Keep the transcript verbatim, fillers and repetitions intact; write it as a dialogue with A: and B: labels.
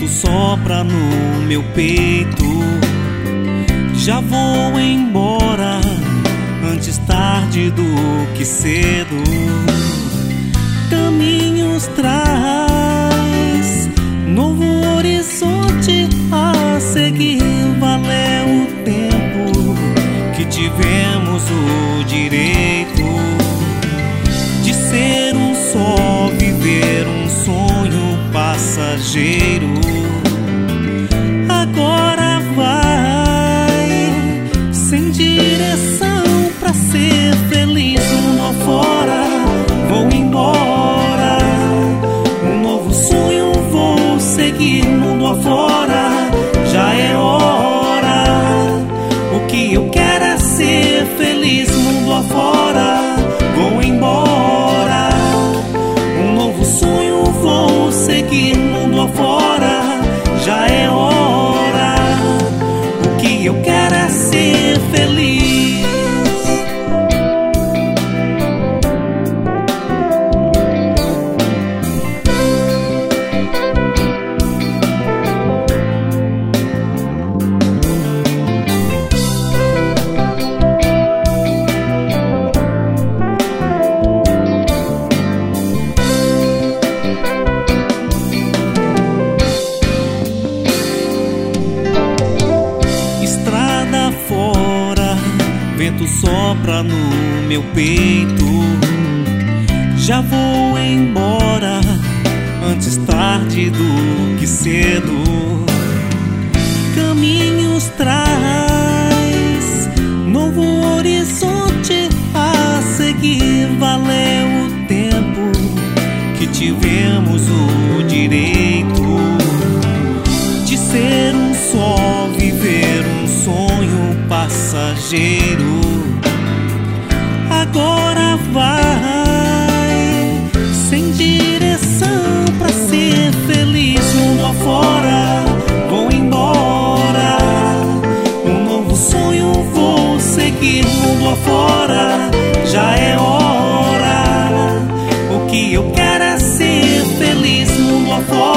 A: vento sopra no meu peito. Já vou embora, antes tarde do que cedo. Caminhos traz, novo horizonte a seguir. Valeu o tempo que tivemos o direito de ser um só, viver um sonho passageiro. Agora vai sem direção pra ser feliz. Mundo afora, vou embora, um novo sonho vou seguir. Mundo afora, já é hora, o que eu quero é ser feliz. Mundo afora, vou embora, um novo sonho vou seguir. Mundo afora, já é hora, o que eu quero é ser feliz. Fora, vento sopra no meu peito. Já vou embora, antes tarde do que cedo. Caminhos traz, novo horizonte a seguir. Valeu o tempo que tivemos o direito de ser um só, viver um sonho passageiro. Agora vai sem direção pra ser feliz. Mundo afora, vou embora, um novo sonho vou seguir. Mundo afora, já é hora, o que eu quero é ser feliz. Mundo afora,